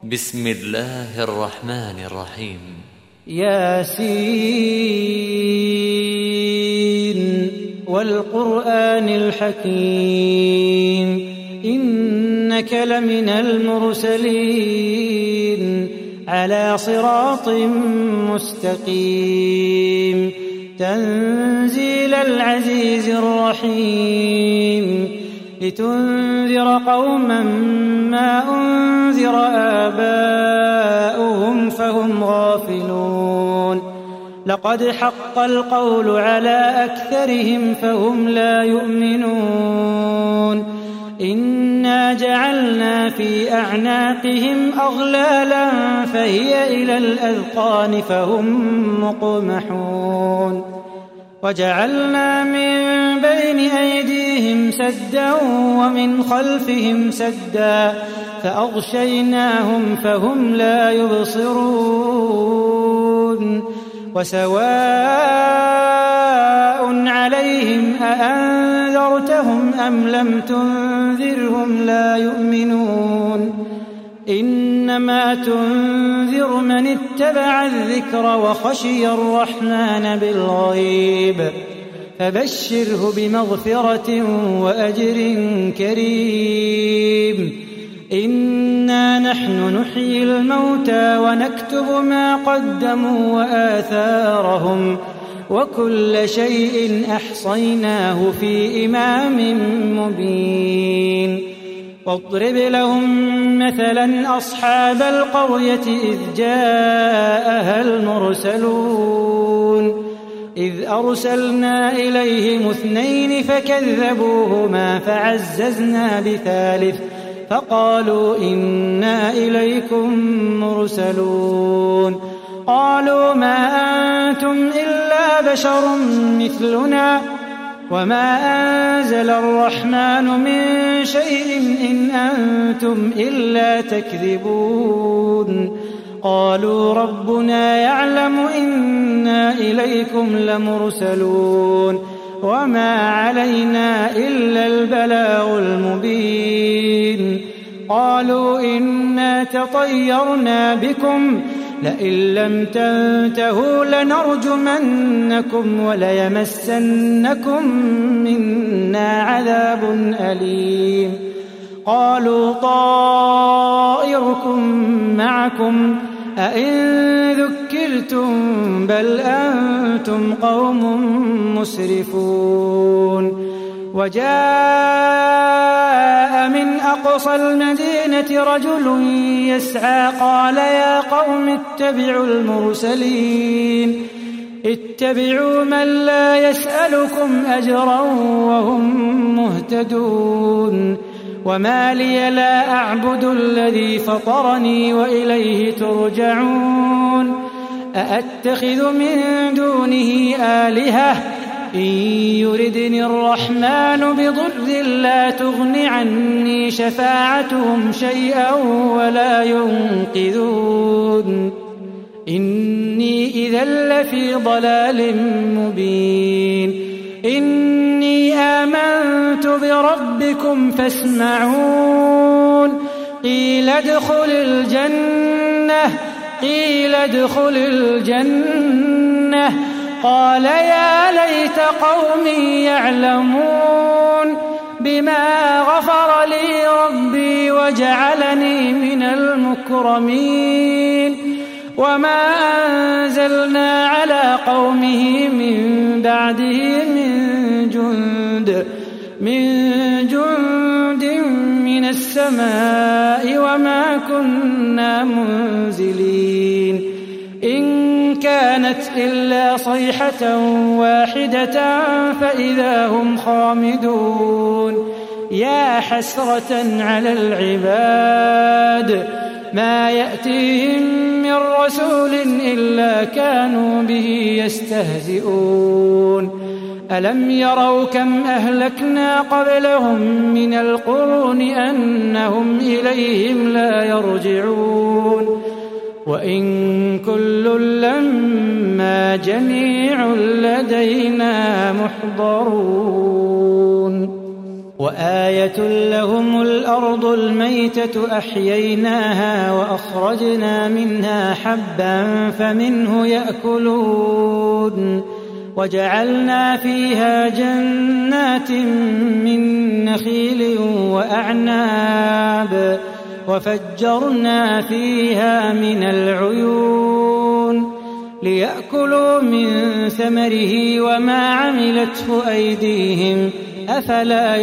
بسم الله الرحمن الرحيم. ياسين والقرآن الحكيم إنك لمن المرسلين على صراط مستقيم تنزيل العزيز الرحيم لتنذر قوما ما أنذر آباؤهم فهم غافلون لقد حق القول على أكثرهم فهم لا يؤمنون إنا جعلنا في أعناقهم أغلالا فهي إلى الأذقان فهم مقمحون وجعلنا من بين أيديهم سدا ومن خلفهم سدا فأغشيناهم فهم لا يبصرون وسواء عليهم أأنذرتهم أم لم تنذرهم لا يؤمنون إنما تنذر من اتبع الذكر وخشي الرحمن بالغيب فبشره بمغفرة وأجر كريم إنا نحن نحيي الموتى ونكتب ما قدموا وآثارهم وكل شيء أحصيناه في إمام مبين واضرب لهم مثلا أصحاب القرية إذ جاءها المرسلون إذ أرسلنا إليهم 2 فكذبوهما فعززنا بثالث فقالوا إنا إليكم مرسلون قالوا ما أنتم إلا بشر مثلنا وما أنزل الرحمن من شيء إن أنتم إلا تكذبون قالوا ربنا يعلم إنا إليكم لمرسلون وما علينا إلا البلاغ المبين قالوا إنا تطيرنا بكم لئن لم تنتهوا لنرجمنكم وليمسنكم منا عذاب أليم قالوا طائركم معكم أئن ذكرتم بل أنتم قوم مسرفون وجاء من أقصى المدينة رجل يسعى قال يا قوم اتبعوا المرسلين اتبعوا من لا يسألكم أجرا وهم مهتدون وما لي لا أعبد الذي فطرني وإليه ترجعون أأتخذ من دونه آلهة إن يردني الرحمن بضر لا تغن عني شفاعتهم شيئا ولا ينقذون إني إذا لفي ضلال مبين إني آمنت بربكم فاسمعون قيل ادخل الجنة قال يا ليت قومي يعلمون بما غفر لي ربي وجعلني من المكرمين وما أنزلنا على قومه من بعده من جند من السماء وما كنا منزلين إن كانت إلا صيحة واحدة فإذا هم خامدون يا حسرة على العباد ما يأتيهم من رسول إلا كانوا به يستهزئون ألم يروا كم أهلكنا قبلهم من القرون أنهم إليهم لا يرجعون وإن كل لما جميع لدينا محضرون وآية لهم الأرض الميتة أحييناها وأخرجنا منها حبا فمنه يأكلون وجعلنا فيها جنات من نخيل وأعناب وفجرنا فيها من العيون ليأكلوا من ثمره وما عملته أيديهم أفلا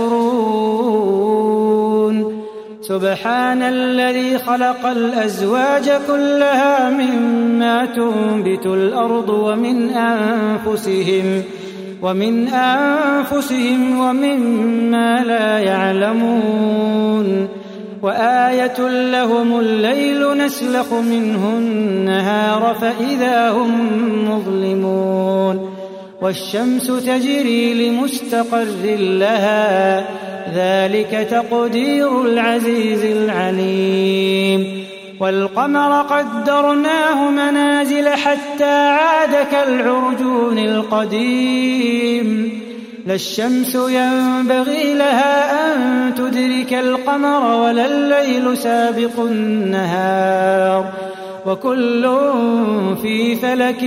يشكرون سبحان الذي خلق الأزواج كلها مما تنبت الأرض ومن أنفسهم ومما لا يعلمون وآية لهم الليل نسلخ منه النهار فإذا هم مظلمون والشمس تجري لمستقر لها ذلك تقدير العزيز العليم والقمر قدرناه منازل حتى عاد كالعرجون القديم لا الشمس ينبغي لها أن تدرك القمر ولا الليل سابق النهار وكل في فلك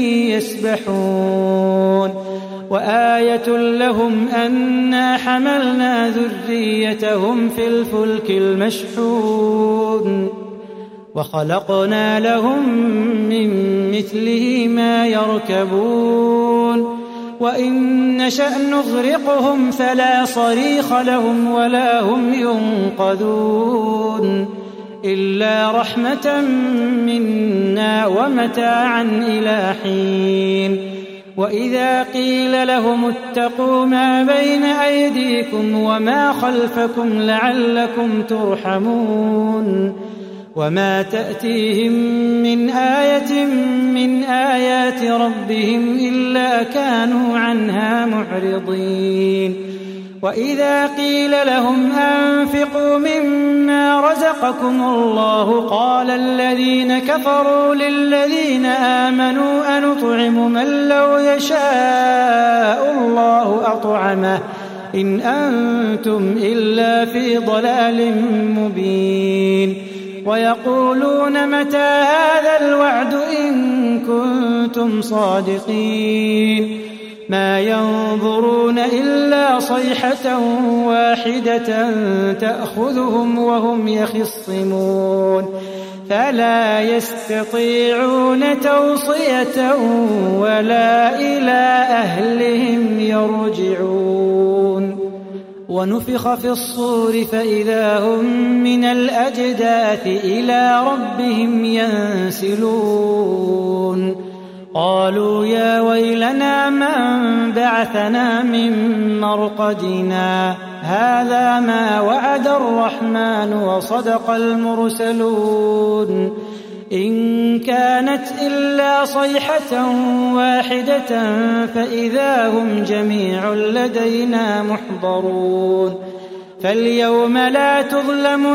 يسبحون وآية لهم أنا حملنا ذريتهم في الفلك المشحون وخلقنا لهم من مثله ما يركبون وإن نشأ نغرقهم فلا صريخ لهم ولا هم ينقذون إلا رحمة منا ومتاعا إلى حين وإذا قيل لهم اتقوا ما بين أيديكم وما خلفكم لعلكم ترحمون وما تأتيهم من آية من آيات ربهم إلا كانوا عنها معرضين وإذا قيل لهم أنفقوا مما رزقكم الله قال الذين كفروا للذين آمنوا أنطعم من لو يشاء الله أطعمه إن أنتم إلا في ضلال مبين ويقولون متى هذا الوعد إن كنتم صادقين ما ينظرون إلا صيحة واحدة تأخذهم وهم يخصمون فلا يستطيعون توصية ولا إلى أهلهم يرجعون ونفخ في الصور فإذا هم من الأجداث إلى ربهم ينسلون قالوا يا ويلنا من بعثنا من مرقدنا هذا ما وعد الرحمن وصدق المرسلون إن كانت إلا صيحة واحدة فإذا هم جميع لدينا محضرون فاليوم لا تظلم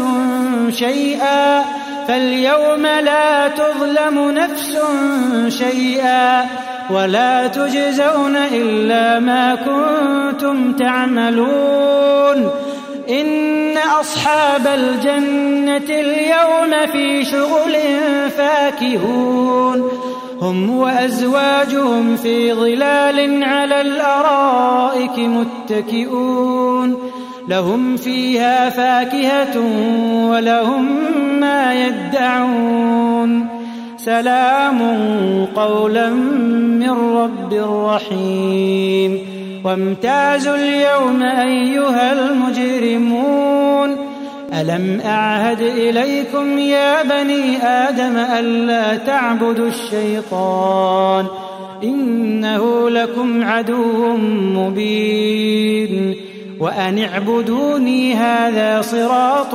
نفس شيئا ولا تجزون إلا ما كنتم تعملون إن أصحاب الجنة اليوم في شغل فاكهون هم وأزواجهم في ظلال على الأرائك متكئون لهم فيها فاكهة ولهم ما يدعون سلام قولا من رب رحيم وامتازوا اليوم أيها المجرمون ألم أعهد إليكم يا بني آدم ألا تعبدوا الشيطان إنه لكم عدو مبين وأن اعبدوني هذا صراط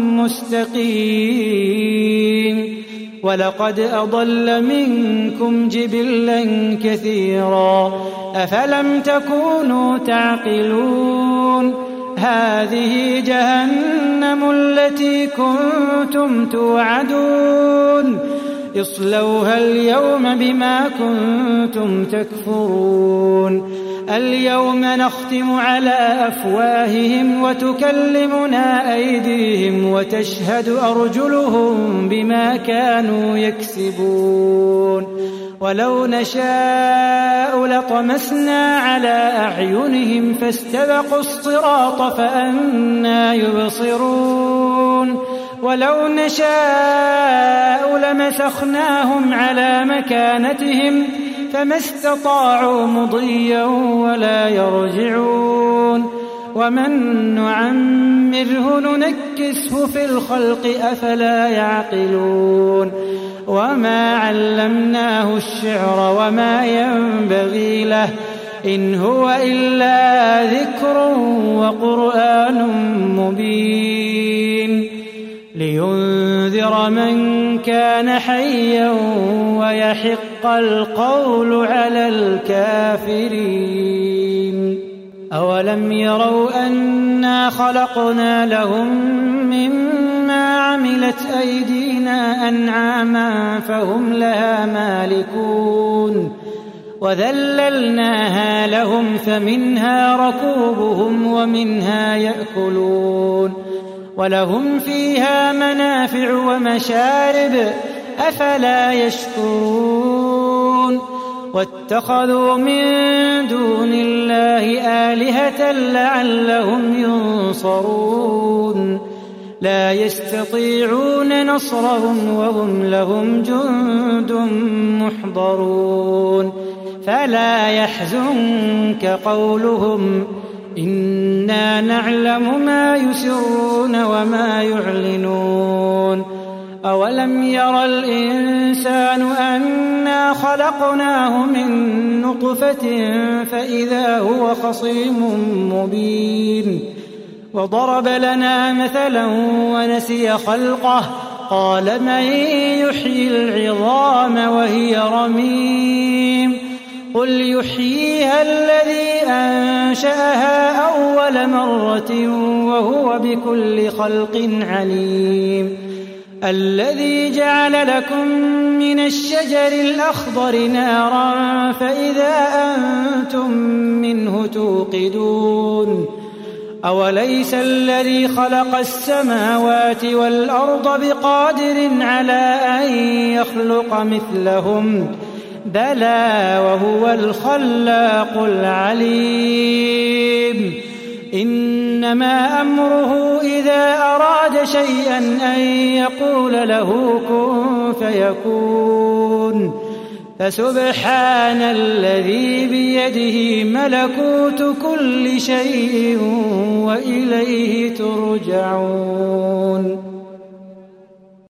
مستقيم ولقد أضل منكم جبلا كثيرا أفلم تكونوا تعقلون هذه جهنم التي كنتم توعدون اصلوها اليوم بما كنتم تكفرون اليوم نختم على أفواههم وتكلمنا أيديهم وتشهد أرجلهم بما كانوا يكسبون ولو نشاء لطمسنا على أعينهم فاستبقوا الصراط فأنى يبصرون ولو نشاء لمسخناهم على مكانتهم فما استطاعوا مضيا ولا يرجعون ومن نعمره ننكسه في الخلق أفلا يعقلون وما علمناه الشعر وما ينبغي له إن هو إلا ذكر وقرآن مبين لينذر من كان حيا ويحق القول على الكافرين أولم يروا أنا خلقنا لهم مما عملت أيدينا أنعاما فهم لها مالكون وذللناها لهم فمنها ركوبهم ومنها يأكلون ولهم فيها منافع ومشارب أفلا يشكرون واتخذوا من دون الله آلهة لعلهم ينصرون لا يستطيعون نصرهم وهم لهم جند محضرون فلا يحزنك قولهم إنا نعلم ما يسرون وما يعلنون أولم ير الإنسان أنا خلقناه من نطفة فإذا هو خصيم مبين وضرب لنا مثلا ونسي خلقه قال من يحيي العظام وهي رميم قل يحييها الذي أنشأها أول مرة وهو بكل خلق عليم الذي جعل لكم من الشجر الأخضر نارا فإذا أنتم منه توقدون أوليس الذي خلق السماوات والأرض بقادر على أن يخلق مثلهم بلى وهو الخلاق العليم إنما أمره إذا أراد شيئا أن يقول له كن فيكون فسبحان الذي بيده ملكوت كل شيء وإليه ترجعون